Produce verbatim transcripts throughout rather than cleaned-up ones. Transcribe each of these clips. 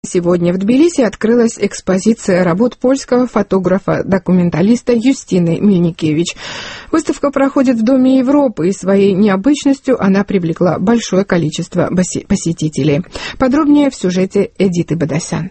Сегодня в Тбилиси открылась экспозиция работ польского фотографа-документалиста Юстины Мельникевич. Выставка проходит в Доме Европы, и своей необычностью она привлекла большое количество посетителей. Подробнее в сюжете Эдиты Бадасян.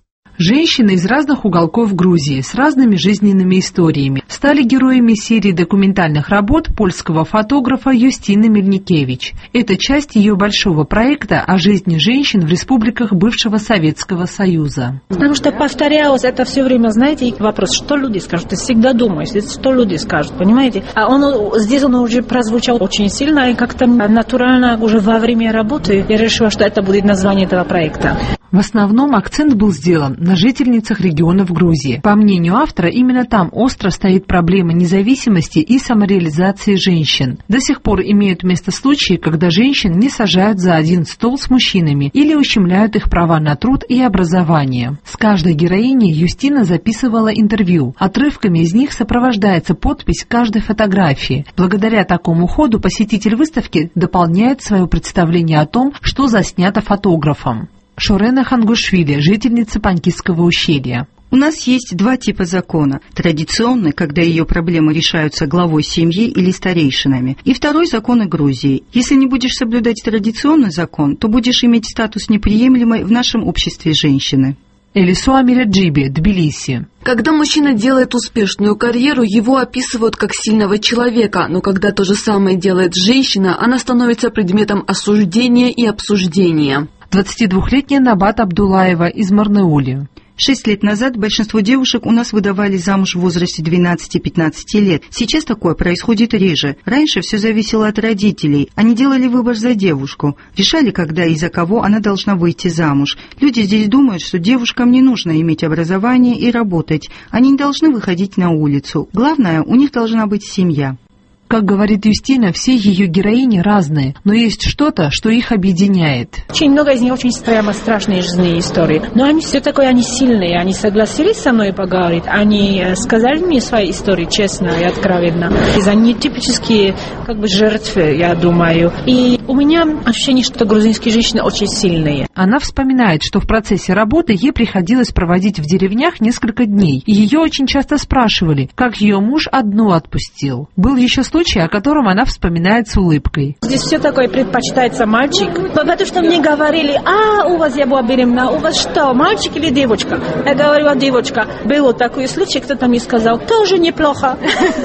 Женщины из разных уголков Грузии с разными жизненными историями стали героями серии документальных работ польского фотографа Юстины Мельникевич. Это часть ее большого проекта о жизни женщин в республиках бывшего Советского Союза. Потому что повторялось это все время, знаете, вопрос, что люди скажут. Ты всегда думаешь, что люди скажут, понимаете? А он, здесь он уже прозвучал очень сильно, и как-то натурально уже во время работы я решила, что это будет название этого проекта. В основном акцент был сделан на жительницах регионов Грузии. По мнению автора, именно там остро стоит проблема независимости и самореализации женщин. До сих пор имеют место случаи, когда женщин не сажают за один стол с мужчинами или ущемляют их права на труд и образование. С каждой героиней Юстина записывала интервью. Отрывками из них сопровождается подпись каждой фотографии. Благодаря такому ходу посетитель выставки дополняет свое представление о том, что заснято фотографом. Шорена Хангушвили, жительница Панкисского ущелья. У нас есть два типа закона. Традиционный, когда ее проблемы решаются главой семьи или старейшинами. И второй — законы Грузии. Если не будешь соблюдать традиционный закон, то будешь иметь статус неприемлемой в нашем обществе женщины. Элису Амираджиби, Тбилиси. Когда мужчина делает успешную карьеру, его описывают как сильного человека, но когда то же самое делает женщина, она становится предметом осуждения и обсуждения. двадцатидвухлетняя Набат Абдулаева из Марнеули. Шесть лет назад большинство девушек у нас выдавали замуж в возрасте двенадцати-пятнадцати лет. Сейчас такое происходит реже. Раньше все зависело от родителей. Они делали выбор за девушку. Решали, когда и за кого она должна выйти замуж. Люди здесь думают, что девушкам не нужно иметь образование и работать. Они не должны выходить на улицу. Главное, у них должна быть семья. Как говорит Юстина, все ее героини разные, но есть что-то, что их объединяет. Очень много из них очень прямо страшные жизненные истории. Но они все такое, они сильные, они согласились со мной поговорить, они сказали мне свои истории честно и откровенно. Они типические как бы жертвы, я думаю. И у меня ощущение, что грузинские женщины очень сильные. Она вспоминает, что в процессе работы ей приходилось проводить в деревнях несколько дней. И ее очень часто спрашивали, как ее муж одну отпустил. Был еще случай, о котором она вспоминает с улыбкой. Здесь все такое предпочитается мальчик. Потому что мне говорили, а у вас я была беременна, у вас что, мальчик или девочка? Я говорила, девочка. Был такой случай, кто-то мне сказал, тоже неплохо.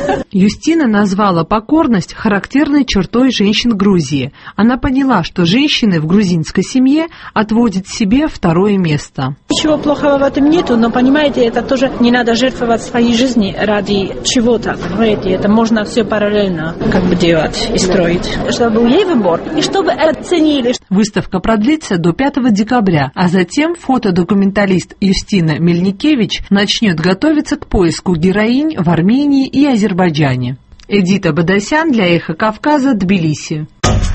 Юстина назвала покорность характерной чертой женщин Грузии. Она поняла, что женщины в грузинской семье отводят себе второе место. Ничего плохого в этом нету, но, понимаете, это тоже не надо жертвовать своей жизни ради чего-то. Понимаете, это можно все параллельно как бы делать и строить. Чтобы был ей выбор, и чтобы оценили. Выставка продлится до пятого декабря, а затем фотодокументалист Юстина Мельникевич начнет готовиться к поиску героинь в Армении и Азербайджане. Эдита Бадасян для Эхо Кавказа, Тбилиси.